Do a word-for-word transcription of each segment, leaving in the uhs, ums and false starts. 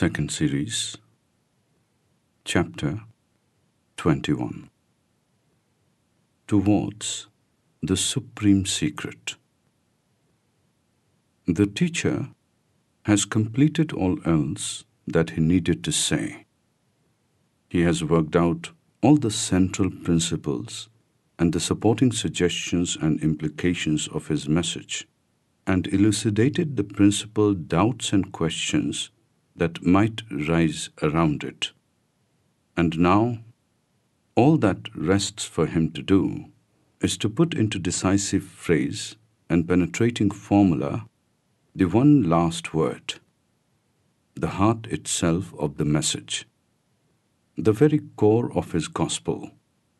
Second Series, Chapter twenty-one. Towards the Supreme Secret. The teacher has completed all else that he needed to say. He has worked out all the central principles and the supporting suggestions and implications of his message, and elucidated the principal doubts and questions that might rise around it. And now, all that rests for him to do is to put into decisive phrase and penetrating formula the one last word, the heart itself of the message, the very core of his gospel.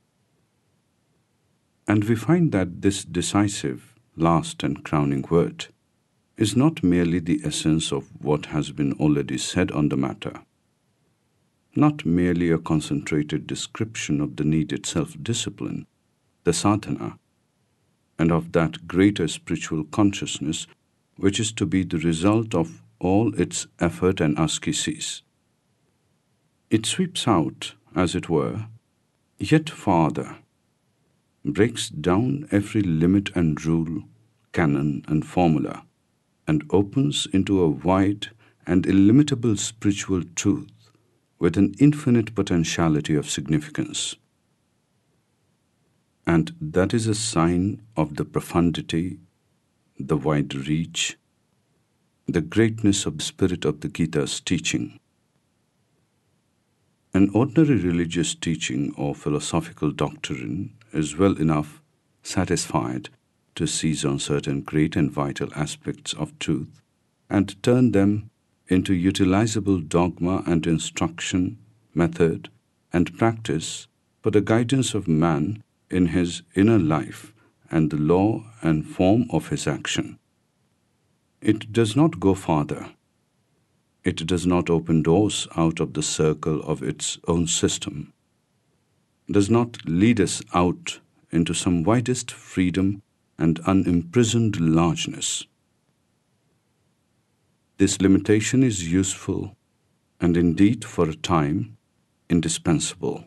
And we find that this decisive, last and crowning word is not merely the essence of what has been already said on the matter, not merely a concentrated description of the needed self-discipline, the sadhana, and of that greater spiritual consciousness which is to be the result of all its effort and ascesis. It sweeps out, as it were, yet farther, breaks down every limit and rule, canon and formula, and opens into a wide and illimitable spiritual truth with an infinite potentiality of significance. And that is a sign of the profundity, the wide reach, the greatness of the spirit of the Gita's teaching. An ordinary religious teaching or philosophical doctrine is well enough satisfied to seize on certain great and vital aspects of truth and turn them into utilizable dogma and instruction, method, and practice for the guidance of man in his inner life and the law and form of his action. It does not go farther. It does not open doors out of the circle of its own system, does not lead us out into some widest freedom and unimprisoned largeness. This limitation is useful and indeed for a time indispensable.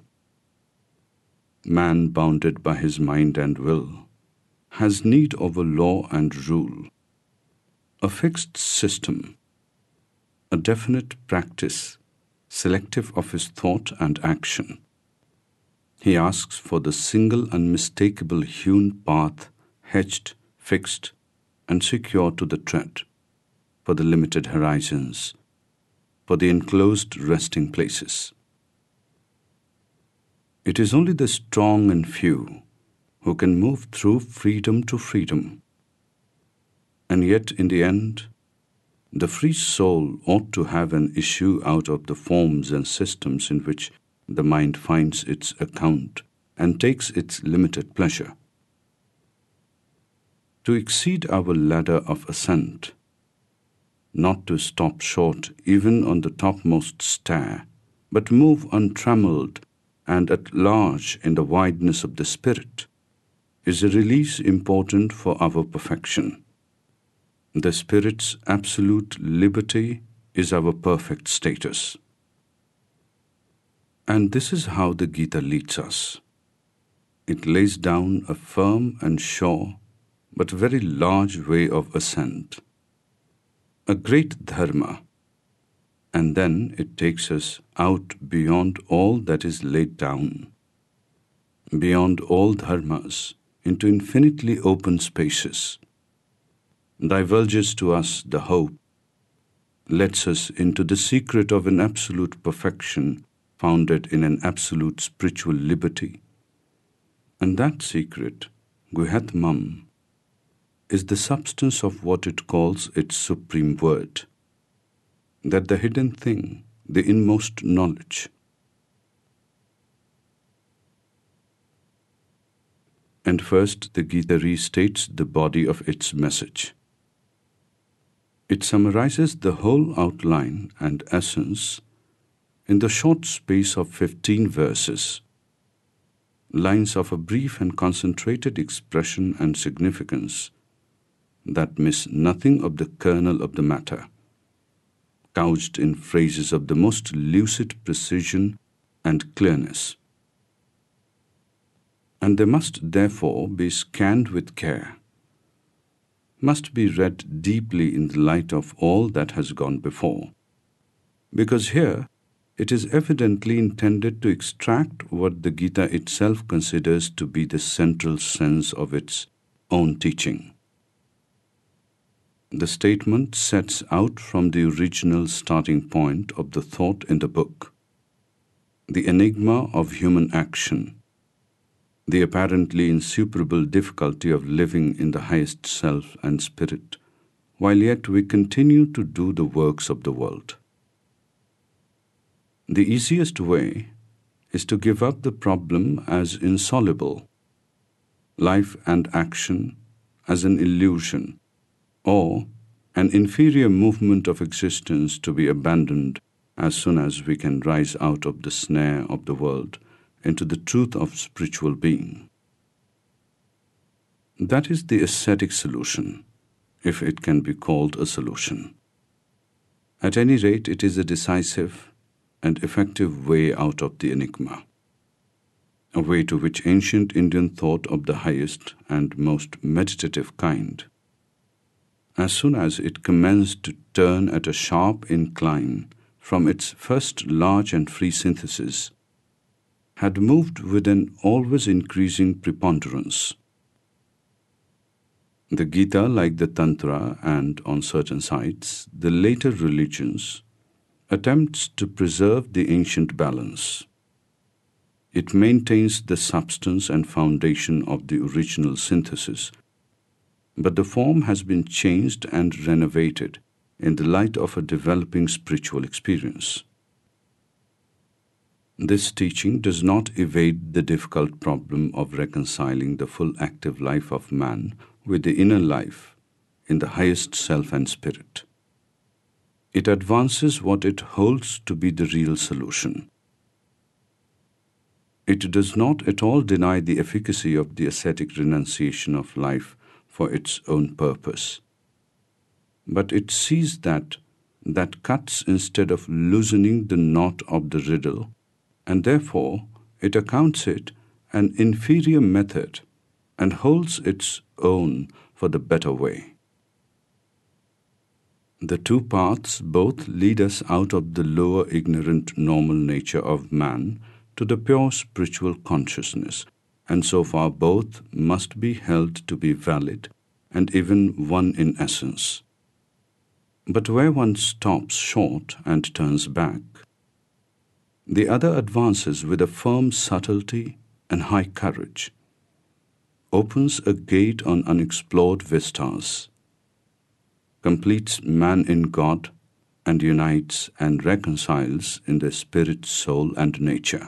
Man, bounded by his mind and will, has need of a law and rule, a fixed system, a definite practice, selective of his thought and action. He asks for the single unmistakable hewn path, hedged, fixed, and secure to the tread, for the limited horizons, for the enclosed resting places. It is only the strong and few who can move through freedom to freedom. And yet, in the end, the free soul ought to have an issue out of the forms and systems in which the mind finds its account and takes its limited pleasure. To exceed our ladder of ascent, not to stop short even on the topmost stair, but move untrammeled and at large in the wideness of the spirit, is a release important for our perfection. The spirit's absolute liberty is our perfect status. And this is how the Gita leads us. It lays down a firm and sure, but very large way of ascent, a great dharma, and then it takes us out beyond all that is laid down, beyond all dharmas, into infinitely open spaces, divulges to us the hope, lets us into the secret of an absolute perfection founded in an absolute spiritual liberty. And that secret, Guhyatmam, is the substance of what it calls its supreme word, that the hidden thing, the inmost knowledge. And first the Gita restates the body of its message. It summarizes the whole outline and essence in the short space of fifteen verses, lines of a brief and concentrated expression and significance that miss nothing of the kernel of the matter, couched in phrases of the most lucid precision and clearness. And they must therefore be scanned with care, must be read deeply in the light of all that has gone before, because here it is evidently intended to extract what the Gita itself considers to be the central sense of its own teaching. The statement sets out from the original starting point of the thought in the book, the enigma of human action, the apparently insuperable difficulty of living in the highest self and spirit, while yet we continue to do the works of the world. The easiest way is to give up the problem as insoluble, life and action as an illusion, or an inferior movement of existence to be abandoned as soon as we can rise out of the snare of the world into the truth of spiritual being. That is the ascetic solution, if it can be called a solution. At any rate, it is a decisive and effective way out of the enigma, a way to which ancient Indian thought of the highest and most meditative kind, as soon as it commenced to turn at a sharp incline from its first large and free synthesis, had moved with an always increasing preponderance. The Gita, like the Tantra and, on certain sides, the later religions, attempts to preserve the ancient balance. It maintains the substance and foundation of the original synthesis, but the form has been changed and renovated in the light of a developing spiritual experience. This teaching does not evade the difficult problem of reconciling the full active life of man with the inner life in the highest self and spirit. It advances what it holds to be the real solution. It does not at all deny the efficacy of the ascetic renunciation of life for its own purpose, but it sees that that cuts instead of loosening the knot of the riddle, and therefore it accounts it an inferior method and holds its own for the better way. The two paths both lead us out of the lower ignorant normal nature of man to the pure spiritual consciousness, and so far both must be held to be valid and even one in essence. But where one stops short and turns back, the other advances with a firm subtlety and high courage, opens a gate on unexplored vistas, completes man in God, and unites and reconciles in the spirit, soul, and nature.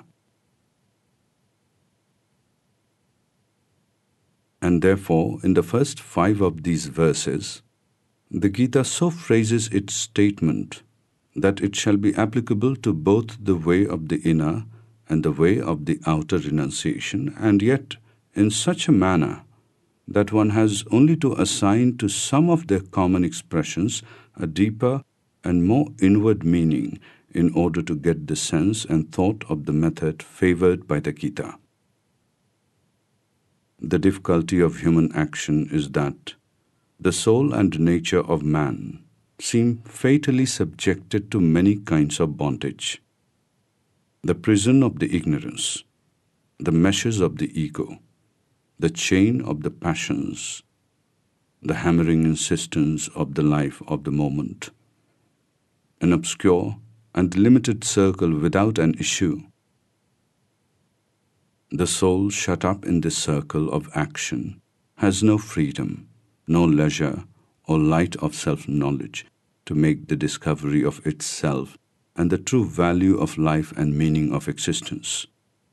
And therefore, in the first five of these verses, the Gita so phrases its statement that it shall be applicable to both the way of the inner and the way of the outer renunciation, and yet in such a manner that one has only to assign to some of their common expressions a deeper and more inward meaning in order to get the sense and thought of the method favored by the Gita. The difficulty of human action is that the soul and nature of man seem fatally subjected to many kinds of bondage. The prison of the ignorance, the meshes of the ego, the chain of the passions, the hammering insistence of the life of the moment, an obscure and limited circle without an issue. The soul shut up in this circle of action has no freedom, no leisure or light of self-knowledge to make the discovery of itself and the true value of life and meaning of existence.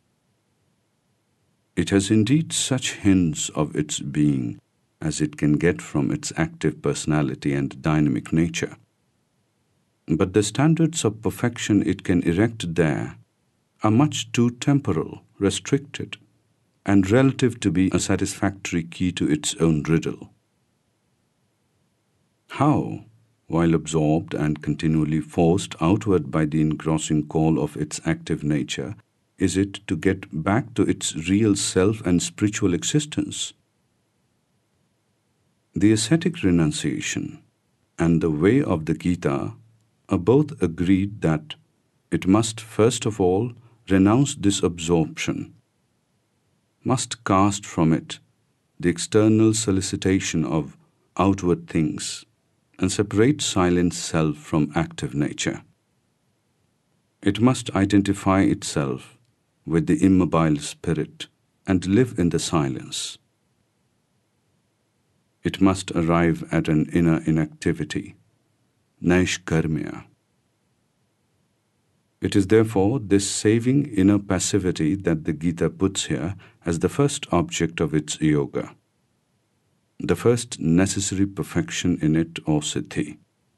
It has indeed such hints of its being as it can get from its active personality and dynamic nature. But the standards of perfection it can erect there are much too temporal, restricted, and relative to be a satisfactory key to its own riddle. How, while absorbed and continually forced outward by the engrossing call of its active nature, is it to get back to its real self and spiritual existence. The ascetic renunciation and the way of the Gita are both agreed that it must first of all renounce this absorption, must cast from it the external solicitation of outward things, and separate silent self from active nature. It must identify itself with the immobile spirit and live in the silence. It must arrive at an inner inactivity, naishkarmya. It is therefore this saving inner passivity that the Gita puts here as the first object of its yoga, the first necessary perfection in it or siddhi.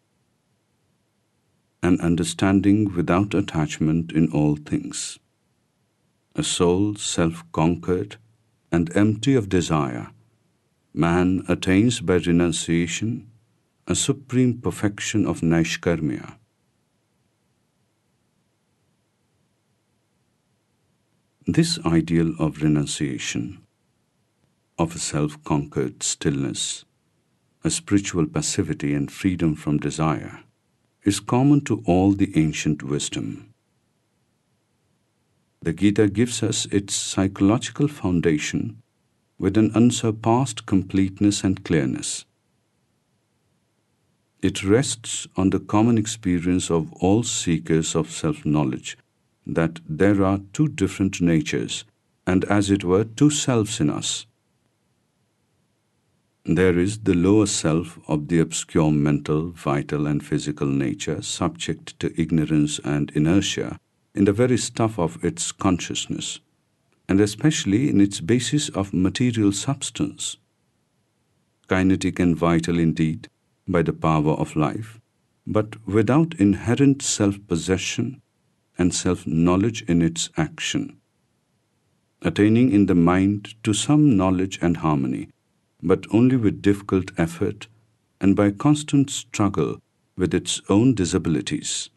An understanding without attachment in all things, a soul self-conquered and empty of desire, man attains by renunciation a supreme perfection of naishkarmya. This ideal of renunciation, of a self-conquered stillness, a spiritual passivity and freedom from desire, is common to all the ancient wisdom. The Gita gives us its psychological foundation with an unsurpassed completeness and clearness. It rests on the common experience of all seekers of self-knowledge that there are two different natures and, as it were, two selves in us. There is the lower self of the obscure mental, vital and physical nature subject to ignorance and inertia in the very stuff of its consciousness, and especially in its basis of material substance. Kinetic and vital indeed by the power of life, but without inherent self-possession and self-knowledge in its action, attaining in the mind to some knowledge and harmony, but only with difficult effort and by constant struggle with its own disabilities.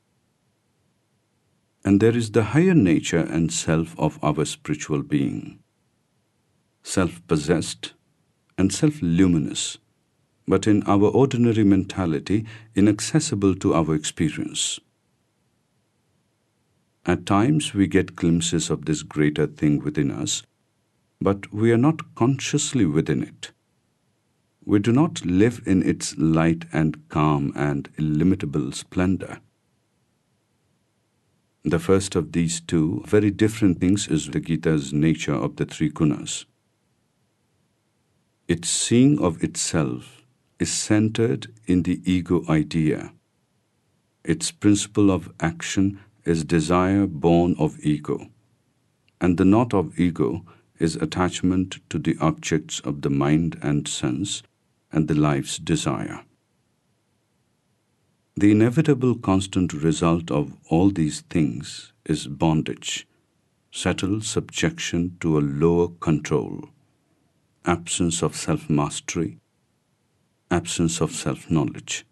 And there is the higher nature and self of our spiritual being, self-possessed and self-luminous, but in our ordinary mentality inaccessible to our experience. At times we get glimpses of this greater thing within us, but we are not consciously within it. We do not live in its light and calm and illimitable splendor. The first of these two very different things is the Gita's nature of the three gunas. Its seeing of itself is centered in the ego idea. Its principle of action is desire born of ego, and the knot of ego is attachment to the objects of the mind and sense and the life's desire. The inevitable constant result of all these things is bondage, settled subjection to a lower control, absence of self-mastery, absence of self-knowledge.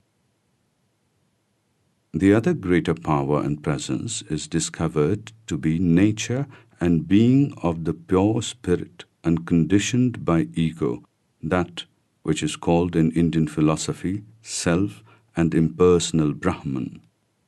The other greater power and presence is discovered to be nature and being of the pure spirit unconditioned by ego, that which is called in Indian philosophy self and impersonal Brahman.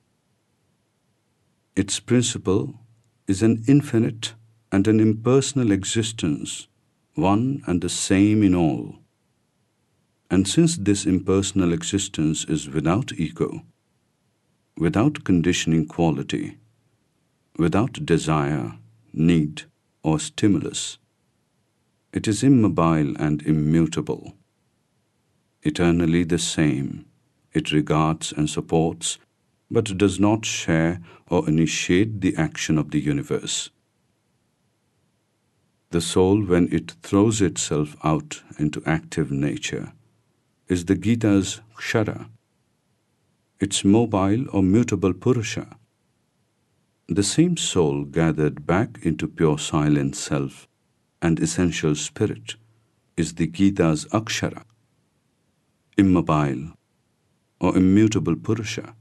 Its principle is an infinite and an impersonal existence, one and the same in all. And since this impersonal existence is without ego, without conditioning quality, without desire, need, or stimulus, it is immobile and immutable. Eternally the same, it regards and supports, but does not share or initiate the action of the universe. The soul, when it throws itself out into active nature, is the Gita's kshara, its mobile or mutable purusha. The same soul gathered back into pure silent self and essential spirit is the Gita's akshara, immobile, or immutable Purusha.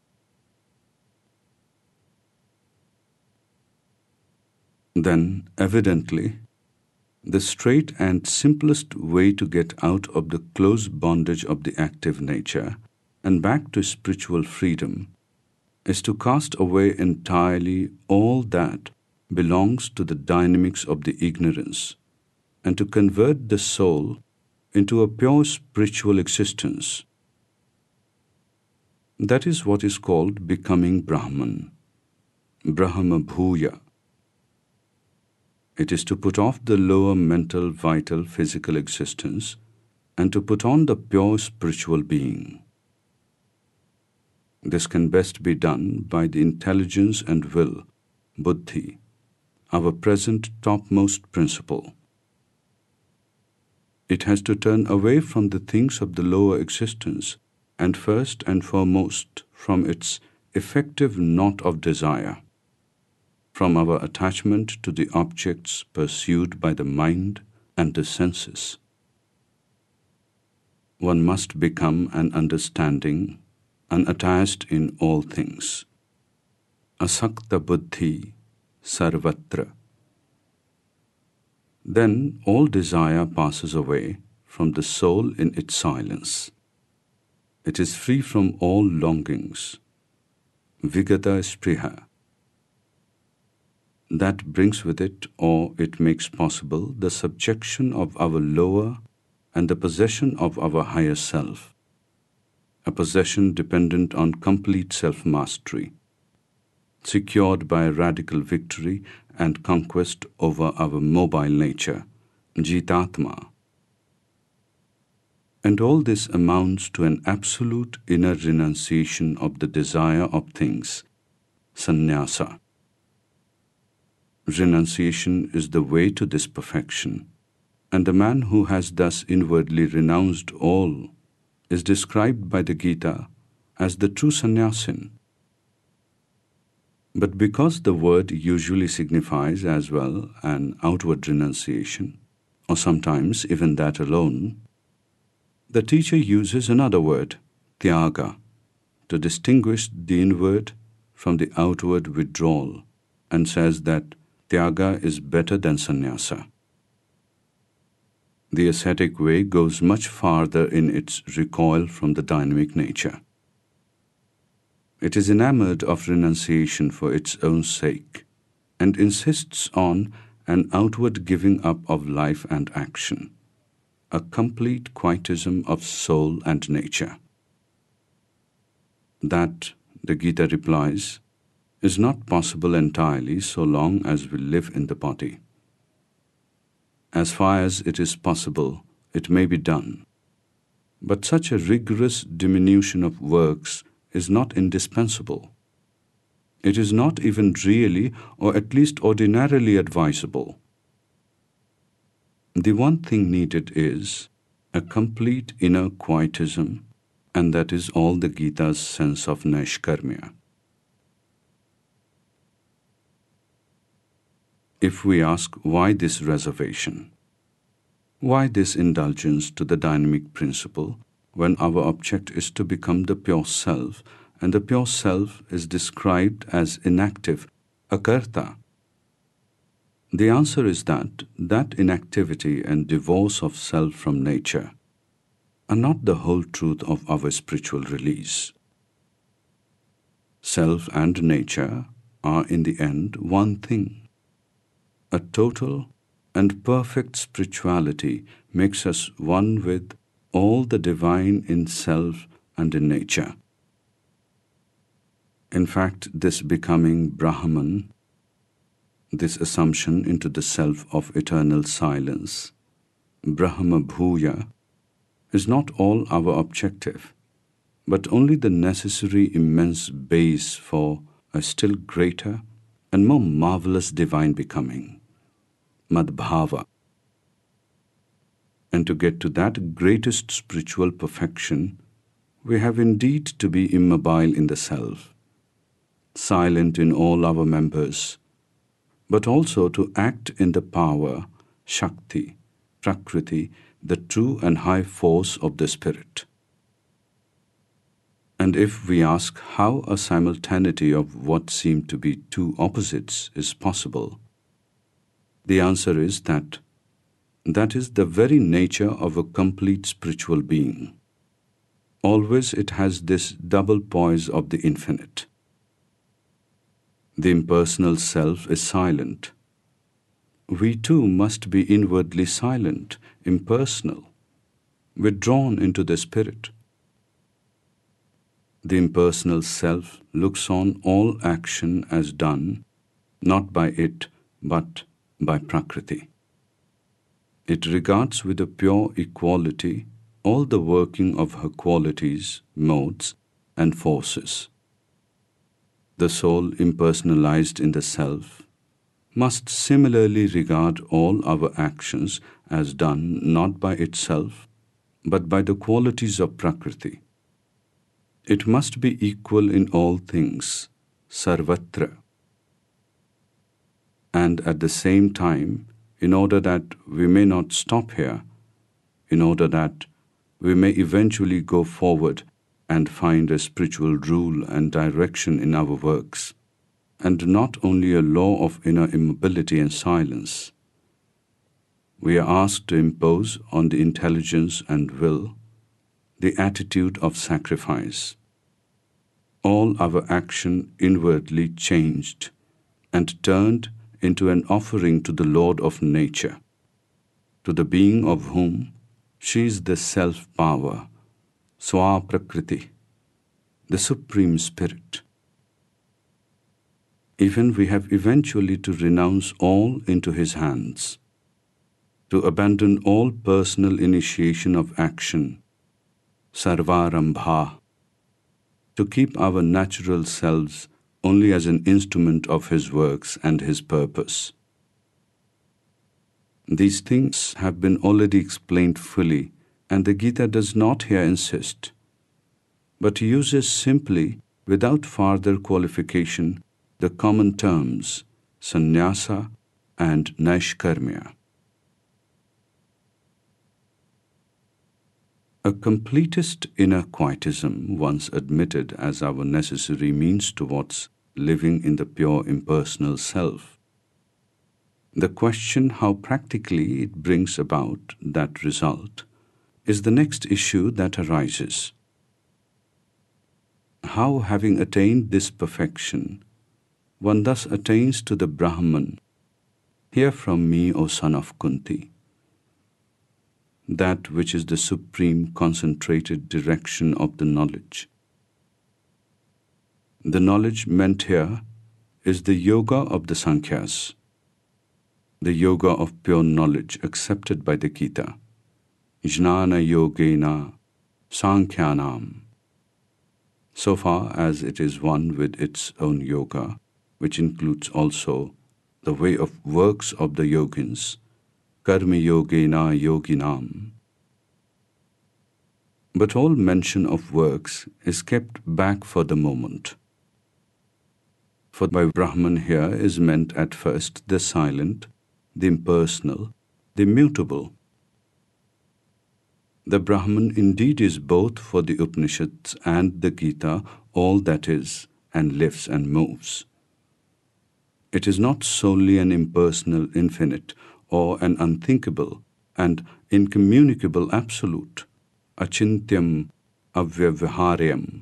Then, evidently, the straight and simplest way to get out of the close bondage of the active nature and back to spiritual freedom is to cast away entirely all that belongs to the dynamics of the ignorance and to convert the soul into a pure spiritual existence. That is what is called becoming Brahman, Brahma Bhuya. It is to put off the lower mental, vital, physical existence and to put on the pure spiritual being. This can best be done by the intelligence and will, buddhi, our present topmost principle. It has to turn away from the things of the lower existence and first and foremost from its effective knot of desire, from our attachment to the objects pursued by the mind and the senses. One must become an understanding, unattached in all things. Asakta buddhi sarvatra. Then all desire passes away from the soul in its silence. It is free from all longings. Vigata spriha. That brings with it, or it makes possible, the subjection of our lower and the possession of our higher self, a possession dependent on complete self-mastery, secured by a radical victory and conquest over our mobile nature, Jitatma. And all this amounts to an absolute inner renunciation of the desire of things, sannyasa. Renunciation is the way to this perfection, and the man who has thus inwardly renounced all is described by the Gita as the true sannyasin. But because the word usually signifies as well an outward renunciation, or sometimes even that alone, the teacher uses another word, tyaga, to distinguish the inward from the outward withdrawal, and says that tyaga is better than sannyasa. The ascetic way goes much farther in its recoil from the dynamic nature. It is enamored of renunciation for its own sake and insists on an outward giving up of life and action, a complete quietism of soul and nature. That, the Gita replies, is not possible entirely so long as we live in the body. As far as it is possible, it may be done. But such a rigorous diminution of works is not indispensable. It is not even really, or at least ordinarily, advisable. The one thing needed is a complete inner quietism, and that is all the Gita's sense of Naishkarmya. If we ask why this reservation, why this indulgence to the dynamic principle when our object is to become the pure self, and the pure self is described as inactive, akarta, the answer is that that inactivity and divorce of self from nature are not the whole truth of our spiritual release. Self and nature are in the end one thing. A total and perfect spirituality makes us one with all the divine in self and in nature. In fact, this becoming Brahman, this assumption into the self of eternal silence, Brahma Bhuya, is not all our objective, but only the necessary immense base for a still greater and more marvelous divine becoming, Madbhava. And to get to that greatest spiritual perfection, we have indeed to be immobile in the self, silent in all our members, but also to act in the power, Shakti, Prakriti, the true and high force of the spirit. And if we ask how a simultaneity of what seem to be two opposites is possible, the answer is that that is the very nature of a complete spiritual being. Always it has this double poise of the infinite. The impersonal self is silent. We too must be inwardly silent, impersonal, withdrawn into the spirit. The impersonal self looks on all action as done, not by it, but by Prakriti. It regards with a pure equality all the working of her qualities, modes, and forces. The soul impersonalized in the self must similarly regard all our actions as done not by itself, but by the qualities of Prakriti. It must be equal in all things, sarvatra. And at the same time, in order that we may not stop here, in order that we may eventually go forward and find a spiritual rule and direction in our works, and not only a law of inner immobility and silence, we are asked to impose on the intelligence and will the attitude of sacrifice. All our action inwardly changed and turned into an offering to the Lord of nature, to the being of whom she is the self-power, Swaprakriti, the Supreme Spirit. Even we have eventually to renounce all into His hands, to abandon all personal initiation of action, Sarvarambha, to keep our natural selves only as an instrument of His works and His purpose. These things have been already explained fully, and the Gita does not here insist, but uses simply, without further qualification, the common terms sannyasa and naishkarmya. A completest inner quietism, once admitted as our necessary means towards living in the pure impersonal self, the question how practically it brings about that result is the next issue that arises. How, having attained this perfection, one thus attains to the Brahman, hear from me, O son of Kunti, that which is the supreme concentrated direction of the knowledge. The knowledge meant here is the yoga of the Sankhyas, the yoga of pure knowledge accepted by the Gita, Jnana Yogena Sankhyanam, so far as it is one with its own yoga, which includes also the way of works of the yogins, Karma Yogena Yoginam. But all mention of works is kept back for the moment. For by Brahman here is meant at first the silent, the impersonal, the immutable. The Brahman indeed is both for the Upanishads and the Gita all that is and lives and moves. It is not solely an impersonal infinite or an unthinkable and incommunicable absolute, achintyam avyavaharyam.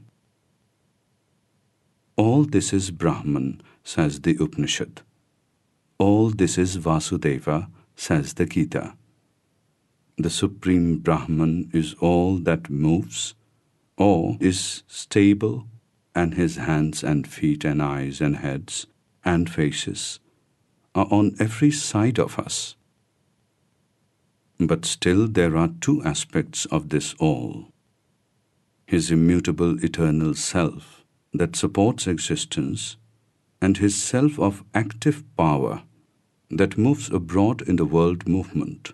All this is Brahman, says the Upanishad. All this is Vasudeva, says the Gita. The Supreme Brahman is all that moves, or is stable, and his hands and feet and eyes and heads and faces are on every side of us. But still there are two aspects of this all. His immutable eternal self that supports existence, and his self of active power that moves abroad in the world movement.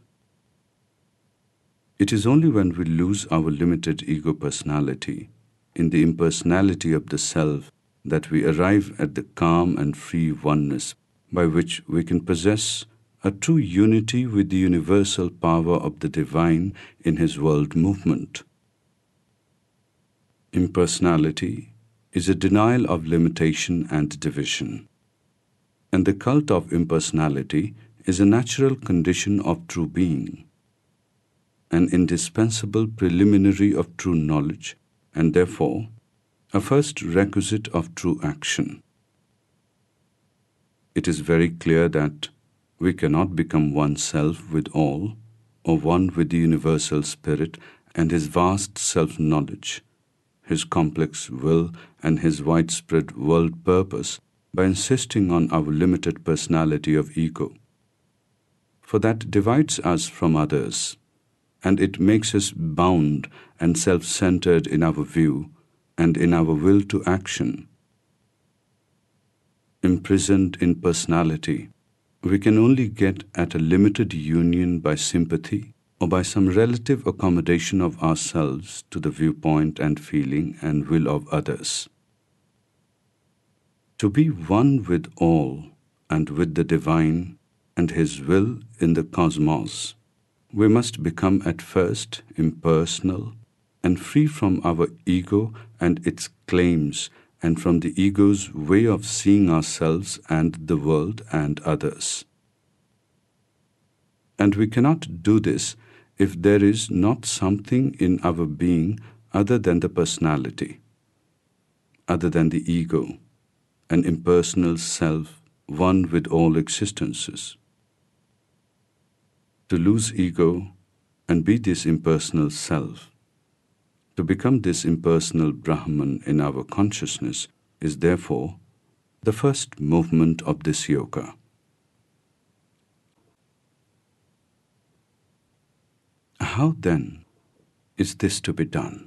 It is only when we lose our limited ego personality in the impersonality of the self that we arrive at the calm and free oneness by which we can possess a true unity with the universal power of the divine in his world movement. Impersonality is a denial of limitation and division, and the cult of impersonality is a natural condition of true being, an indispensable preliminary of true knowledge, and therefore a first requisite of true action. It is very clear that we cannot become oneself with all, or one with the universal spirit and his vast self-knowledge, his complex will and his widespread world purpose by insisting on our limited personality of ego. For that divides us from others, and it makes us bound and self-centered in our view and in our will to action. Imprisoned in personality, we can only get at a limited union by sympathy or by some relative accommodation of ourselves to the viewpoint and feeling and will of others. To be one with all and with the divine and his will in the cosmos, we must become at first impersonal and free from our ego and its claims and from the ego's way of seeing ourselves and the world and others. And we cannot do this if there is not something in our being other than the personality, other than the ego, an impersonal self, one with all existences. To lose ego and be this impersonal self, to become this impersonal Brahman in our consciousness is therefore the first movement of this yoga. How then is this to be done?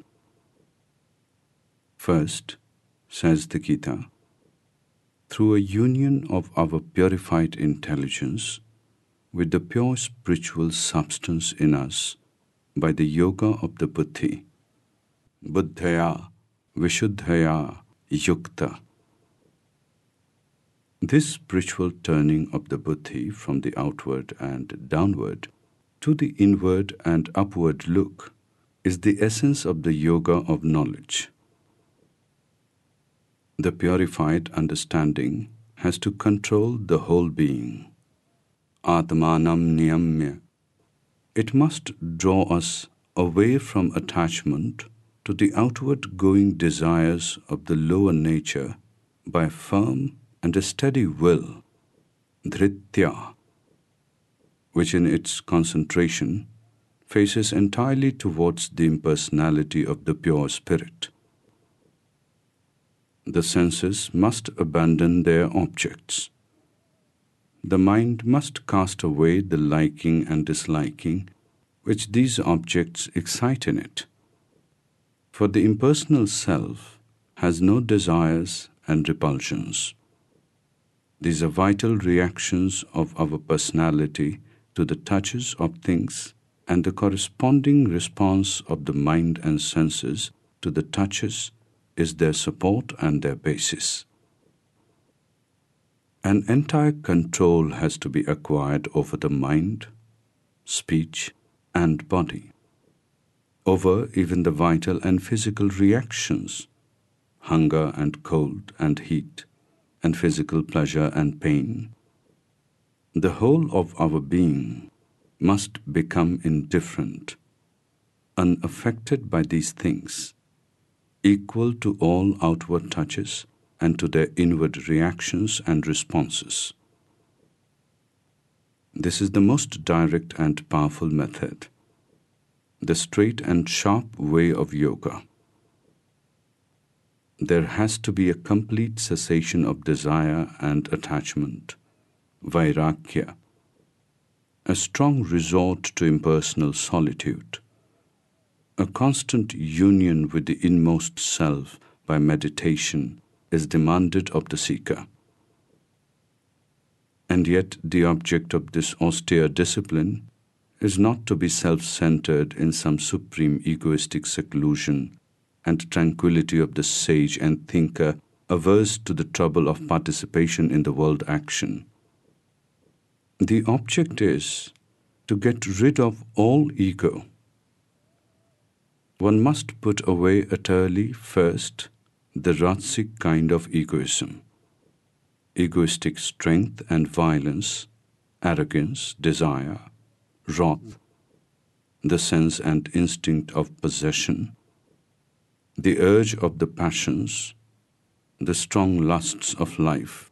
First, says the Gita, through a union of our purified intelligence with the pure spiritual substance in us by the yoga of the buddhi, buddhaya vishuddhaya yukta. This spiritual turning of the buddhi from the outward and downward to the inward and upward look is the essence of the yoga of knowledge. The purified understanding has to control the whole being. Atmanam niyamya. It must draw us away from attachment to the outward-going desires of the lower nature by a firm and a steady will, dhritya, which in its concentration faces entirely towards the impersonality of the pure spirit. The senses must abandon their objects. The mind must cast away the liking and disliking which these objects excite in it. For the impersonal self has no desires and repulsions. These are vital reactions of our personality to the touches of things and the corresponding response of the mind and senses to the touches is their support and their basis. An entire control has to be acquired over the mind, speech, and body, over even the vital and physical reactions, hunger and cold and heat, and physical pleasure and pain. The whole of our being must become indifferent, unaffected by these things, equal to all outward touches and to their inward reactions and responses. This is the most direct and powerful method, the straight and sharp way of yoga. There has to be a complete cessation of desire and attachment, vairagya, a strong resort to impersonal solitude, a constant union with the inmost self by meditation is demanded of the seeker. And yet the object of this austere discipline is not to be self-centered in some supreme egoistic seclusion and tranquility of the sage and thinker averse to the trouble of participation in the world action. The object is to get rid of all ego, One must put away utterly first the Ratsic kind of egoism, egoistic strength and violence, arrogance, desire, wrath, the sense and instinct of possession, the urge of the passions, the strong lusts of life.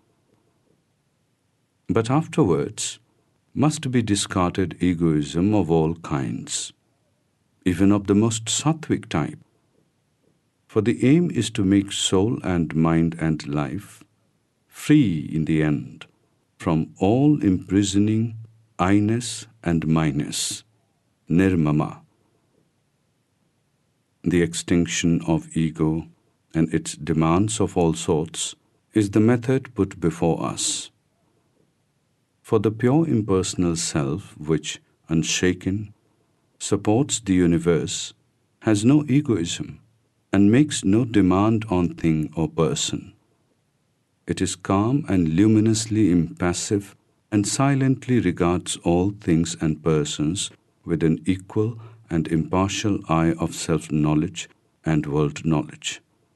But afterwards must be discarded egoism of all kinds, even of the most sattvic type. For the aim is to make soul and mind and life free in the end from all imprisoning I-ness and my-ness, nirmama. The extinction of ego and its demands of all sorts is the method put before us. For the pure impersonal self, which, unshaken, supports the universe, has no egoism and makes no demand on thing or person. It is calm and luminously impassive and silently regards all things and persons with an equal and impartial eye of self-knowledge and world knowledge.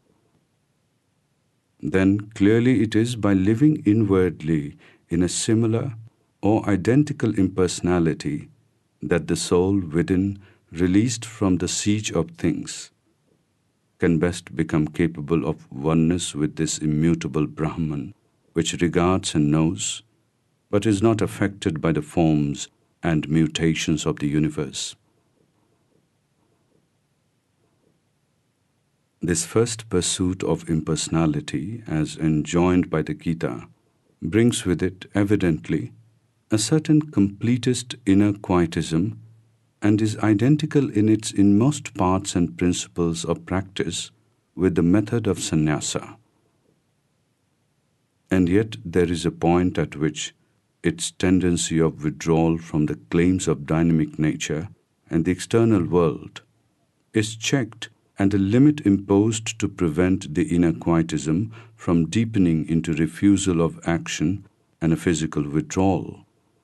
Then clearly it is by living inwardly in a similar or identical impersonality that the soul within, released from the siege of things, can best become capable of oneness with this immutable Brahman, which regards and knows, but is not affected by the forms and mutations of the universe. This first pursuit of impersonality, as enjoined by the Gita, brings with it evidently a certain completest inner quietism and is identical in its inmost parts and principles of practice with the method of sannyasa. And yet there is a point at which its tendency of withdrawal from the claims of dynamic nature and the external world is checked and a limit imposed to prevent the inner quietism from deepening into refusal of action and a physical withdrawal.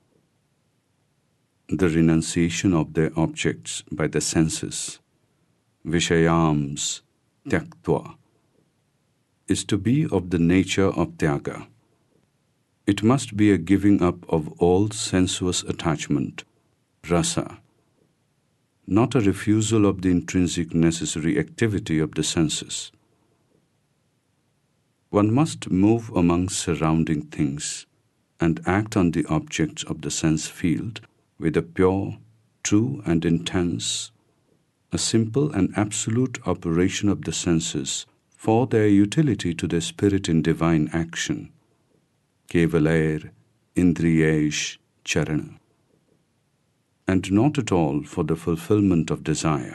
The renunciation of their objects by the senses, vishayams tyaktva, is to be of the nature of tyaga. It must be a giving up of all sensuous attachment, rasa, not a refusal of the intrinsic necessary activity of the senses. One must move among surrounding things and act on the objects of the sense field with a pure, true and intense, a simple and absolute operation of the senses for their utility to the spirit in divine action. Kevalair indriyesh charana. And not at all for the fulfillment of desire.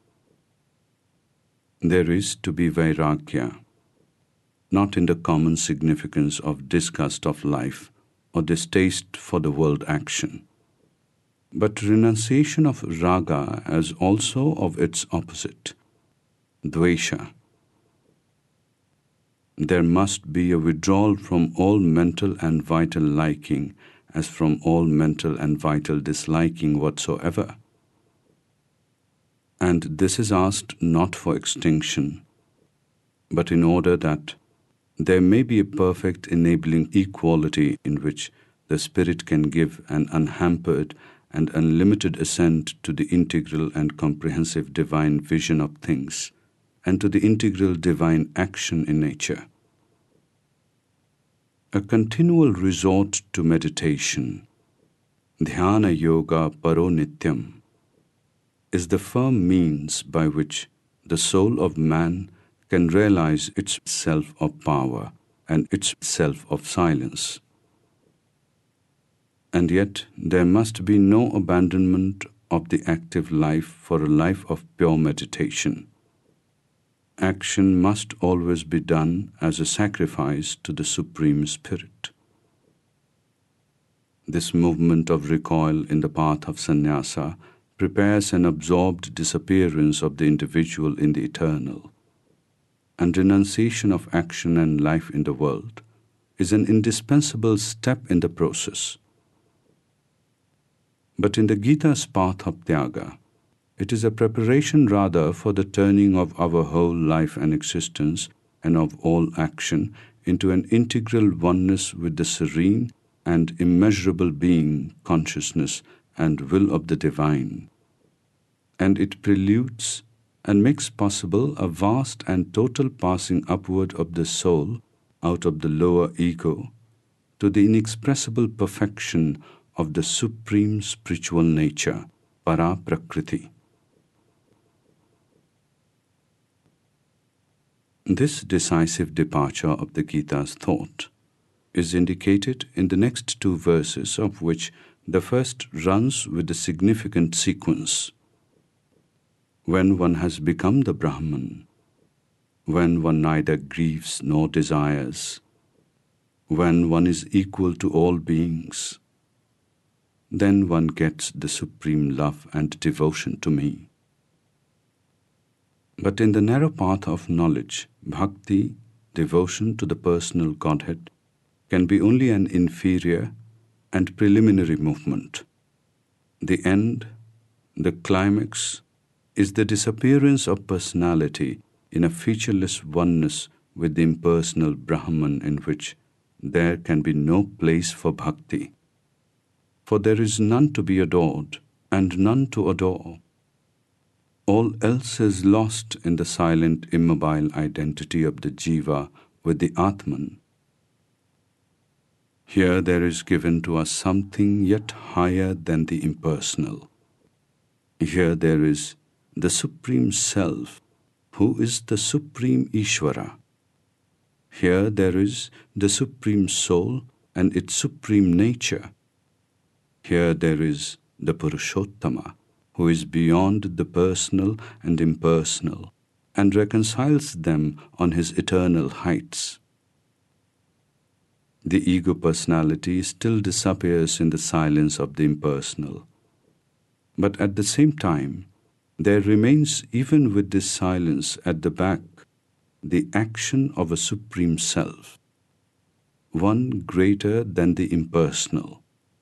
There is to be vairagya, not in the common significance of disgust of life or distaste for the world action, but renunciation of raga as also of its opposite, dvesha. There must be a withdrawal from all mental and vital liking as from all mental and vital disliking whatsoever. And this is asked not for extinction, but in order that there may be a perfect enabling equality in which the spirit can give an unhampered and unlimited assent to the integral and comprehensive divine vision of things and to the integral divine action in nature. A continual resort to meditation, dhyana yoga paro nityam, is the firm means by which the soul of man can realize its self of power and its self of silence. And yet there must be no abandonment of the active life for a life of pure meditation. Action must always be done as a sacrifice to the Supreme Spirit. This movement of recoil in the path of sannyasa prepares an absorbed disappearance of the individual in the eternal, and renunciation of action and life in the world is an indispensable step in the process. But in the Gita's path of Tyaga, It is a preparation rather for the turning of our whole life and existence and of all action into an integral oneness with the serene and immeasurable being, consciousness, and will of the divine. And it preludes and makes possible a vast and total passing upward of the soul out of the lower ego to the inexpressible perfection of the supreme spiritual nature, Para Prakriti. This decisive departure of the Gita's thought is indicated in the next two verses, of which the first runs with the significant sequence. When one has become the Brahman, when one neither grieves nor desires, when one is equal to all beings, then one gets the supreme love and devotion to me. But in the narrow path of knowledge, bhakti, devotion to the personal Godhead, can be only an inferior and preliminary movement. The end, the climax, is the disappearance of personality in a featureless oneness with the impersonal Brahman, in which there can be no place for bhakti. For there is none to be adored and none to adore. All else is lost in the silent, immobile identity of the Jiva with the Atman. Here there is given to us something yet higher than the impersonal. Here there is the Supreme Self, who is the Supreme Ishvara. Here there is the Supreme Soul and its Supreme Nature. Here there is the Purushottama, who is beyond the personal and impersonal, and reconciles them on his eternal heights. The ego personality still disappears in the silence of the impersonal. But at the same time, there remains even with this silence at the back the action of a Supreme Self, one greater than the impersonal.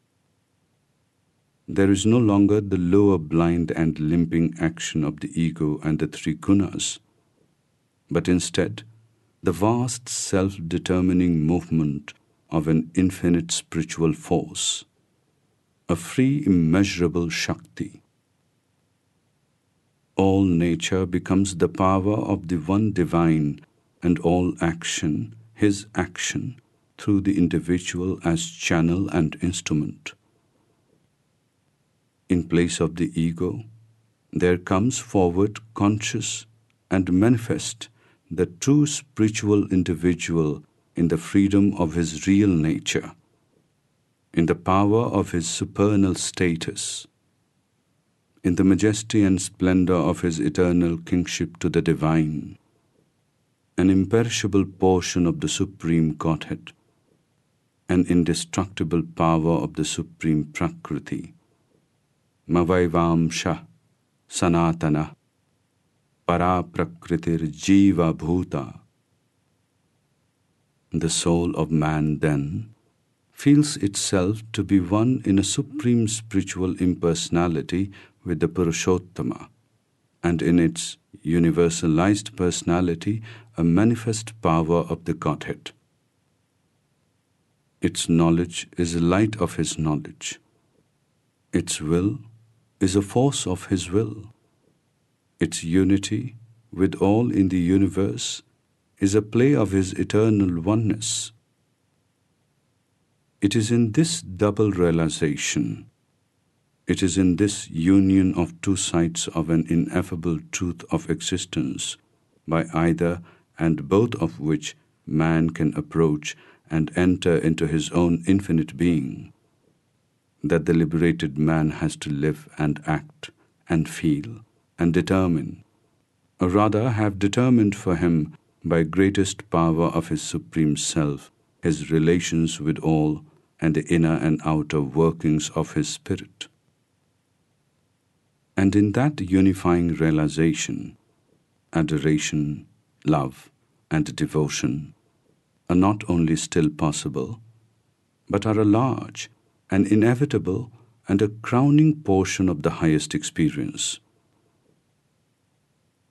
There is no longer the lower blind and limping action of the ego and the three gunas, but instead the vast self-determining movement of an infinite spiritual force, a free immeasurable Shakti. All nature becomes the power of the one divine, and all action his action through the individual as channel and instrument. In place of the ego, there comes forward conscious and manifest the true spiritual individual in the freedom of his real nature, in the power of his supernal status, in the majesty and splendor of his eternal kingship to the divine, an imperishable portion of the Supreme Godhead, an indestructible power of the Supreme Prakriti, Mavaivamsha Sanatana Para Prakritir Jiva Bhuta. The soul of man then feels itself to be one in a supreme spiritual impersonality with the Purushottama, and in its universalized personality a manifest power of the Godhead. Its knowledge is the light of his knowledge. Its will is a force of his will. Its unity with all in the universe is a play of his eternal oneness. It is in this double realization, it is in this union of two sides of an ineffable truth of existence, by either and both of which man can approach and enter into his own infinite being, that the liberated man has to live and act and feel and determine, or rather have determined for him by greatest power of his Supreme Self, his relations with all and the inner and outer workings of his spirit. And in that unifying realization, adoration, love, and devotion are not only still possible, but are a large, an inevitable, and a crowning portion of the highest experience,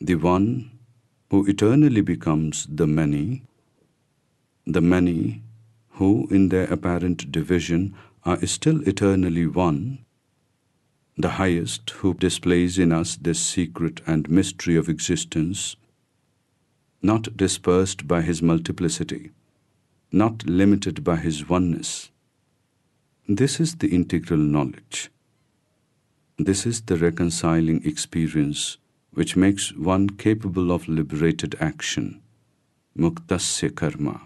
the one who eternally becomes the many, the many who in their apparent division are still eternally one, the highest who displays in us this secret and mystery of existence, not dispersed by his multiplicity, not limited by his oneness. This is the integral knowledge. This is the reconciling experience which makes one capable of liberated action, muktasya karma.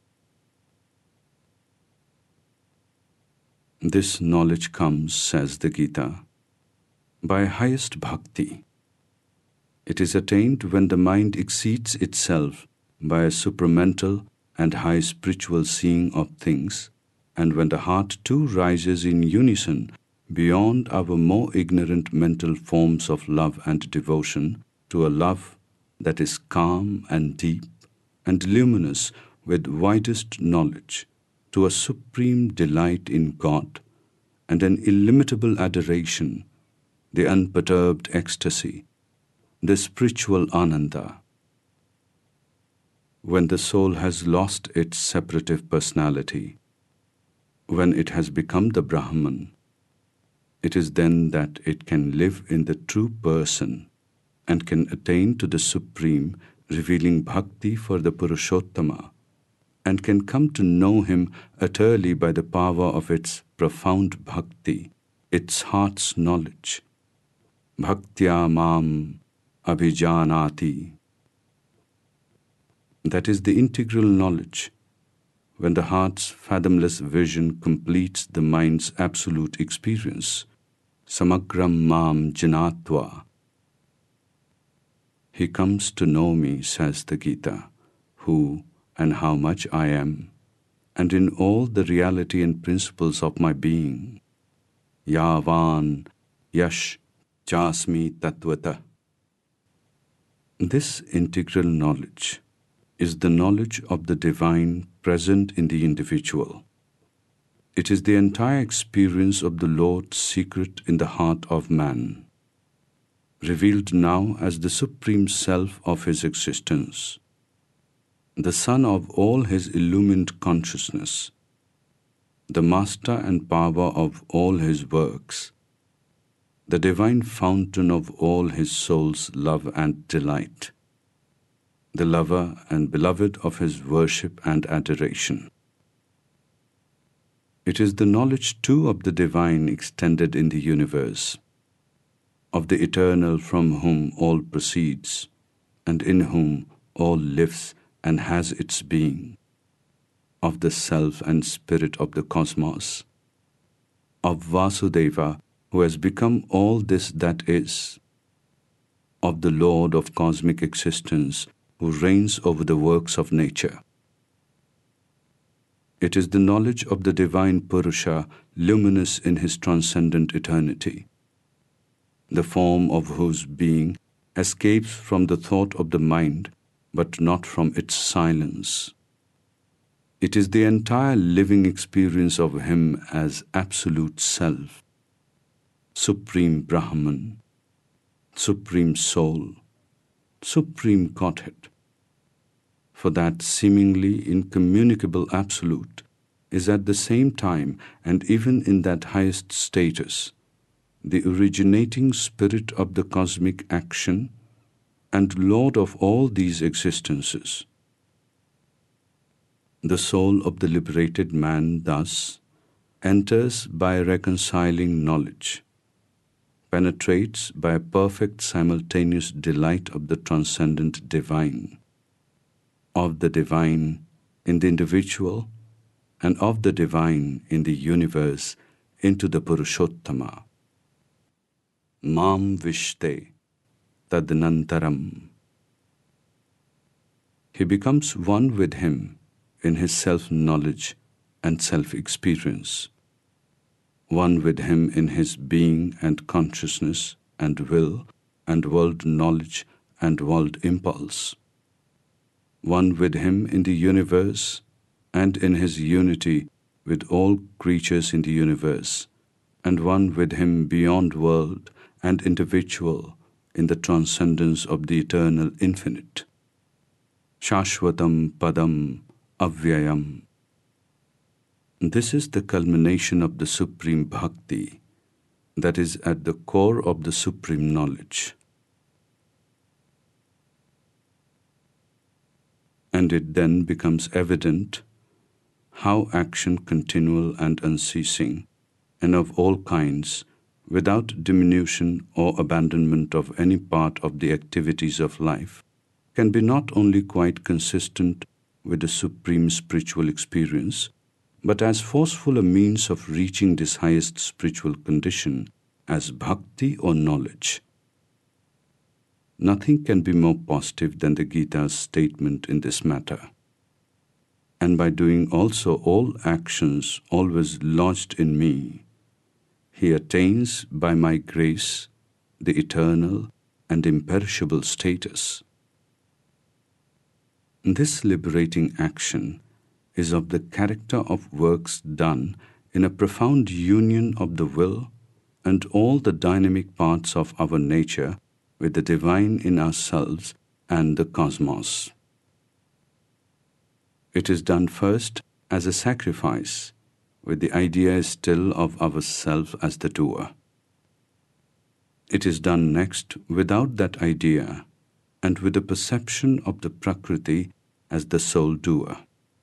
This knowledge comes, says the Gita, by highest bhakti. It is attained when the mind exceeds itself by a supramental and high spiritual seeing of things, and when the heart too rises in unison beyond our more ignorant mental forms of love and devotion to a love that is calm and deep and luminous with widest knowledge, to a supreme delight in God and an illimitable adoration, the unperturbed ecstasy, the spiritual ananda. When the soul has lost its separative personality, when it has become the Brahman, it is then that it can live in the true person and can attain to the Supreme, revealing bhakti for the Purushottama, and can come to know him utterly by the power of its profound bhakti, its heart's knowledge. Bhaktya mam abhijanati. That is the integral knowledge, when the heart's fathomless vision completes the mind's absolute experience. Samagram mam janatva. He comes to know me, says the Gita, who and how much I am, and in all the reality and principles of my being. Yavan yash jasmi tattvata. This integral knowledge is the knowledge of the divine present in the individual. It is the entire experience of the Lord's secret in the heart of man, revealed now as the supreme self of his existence, the sun of all his illumined consciousness, the master and power of all his works, the divine fountain of all his soul's love and delight, the lover and beloved of his worship and adoration. It is the knowledge too of the divine extended in the universe, of the eternal from whom all proceeds, and in whom all lives and has its being, of the self and spirit of the cosmos, of Vasudeva, who has become all this that is, of the Lord of cosmic existence, who reigns over the works of nature. It is the knowledge of the divine Purusha, luminous in his transcendent eternity, the form of whose being escapes from the thought of the mind, but not from its silence. It is the entire living experience of him as absolute self, supreme Brahman, supreme soul, supreme Godhead. For that seemingly incommunicable absolute is at the same time, and even in that highest status, the originating spirit of the cosmic action and Lord of all these existences. The soul of the liberated man thus enters by reconciling knowledge, penetrates by a perfect simultaneous delight of the transcendent divine, of the divine in the individual, and of the divine in the universe into the Purushottama. Mam vishte tadnantaram. He becomes one with him in his self-knowledge and self-experience, one with him in his being and consciousness and will and world knowledge and world impulse, one with him in the universe and in his unity with all creatures in the universe, and one with him beyond world and individual in the transcendence of the eternal infinite. Shashvatam Padam Avyayam. This is the culmination of the supreme bhakti that is at the core of the supreme knowledge. And it then becomes evident how action continual and unceasing, and of all kinds, without diminution or abandonment of any part of the activities of life, can be not only quite consistent with the supreme spiritual experience, but as forceful a means of reaching this highest spiritual condition as bhakti or knowledge. Nothing can be more positive than the Gita's statement in this matter. And by doing also all actions always lodged in me, he attains by my grace the eternal and imperishable status. This liberating action is of the character of works done in a profound union of the will and all the dynamic parts of our nature with the divine in ourselves and the cosmos. It is done first as a sacrifice, with the idea still of ourself as the doer. It is done next without that idea and with the perception of the Prakriti as the sole doer.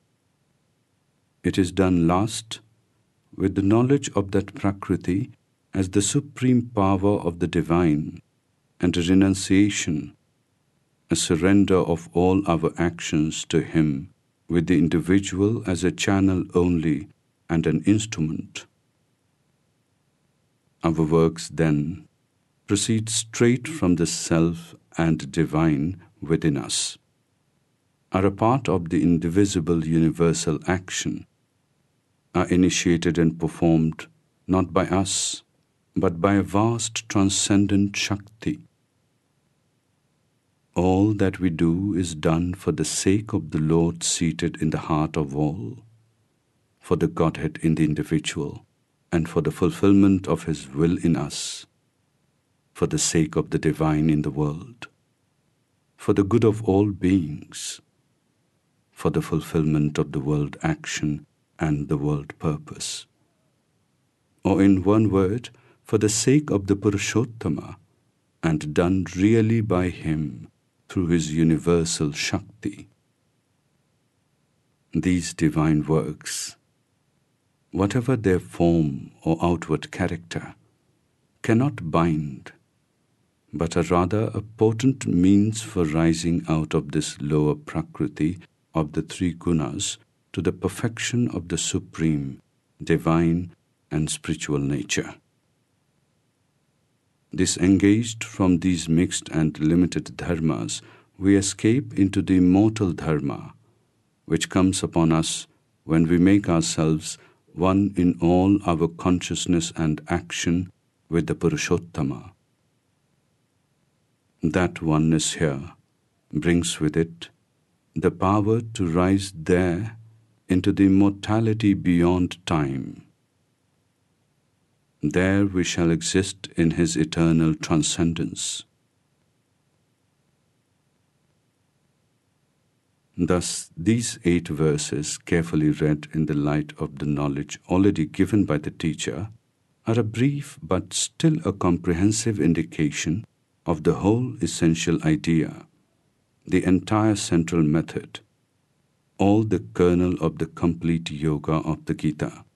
It is done last with the knowledge of that Prakriti as the supreme power of the divine and a renunciation, a surrender of all our actions to him with the individual as a channel only and an instrument. Our works then proceed straight from the self and divine within us, are a part of the indivisible universal action, are initiated and performed not by us, but by a vast transcendent Shakti. All that we do is done for the sake of the Lord seated in the heart of all, for the Godhead in the individual, and for the fulfillment of His will in us, for the sake of the divine in the world, for the good of all beings, for the fulfillment of the world action and the world purpose. Or in one word, for the sake of the Purushottama, and done really by Him through His universal Shakti. These divine works, whatever their form or outward character, cannot bind, but are rather a potent means for rising out of this lower Prakriti of the three gunas to the perfection of the supreme, divine and spiritual nature. Disengaged from these mixed and limited dharmas, we escape into the immortal dharma, which comes upon us when we make ourselves one in all our consciousness and action with the Purushottama. That oneness here brings with it the power to rise there into the immortality beyond time. There we shall exist in His eternal transcendence. Thus, these eight verses, carefully read in the light of the knowledge already given by the teacher, are a brief but still a comprehensive indication of the whole essential idea, the entire central method, all the kernel of the complete yoga of the Gita.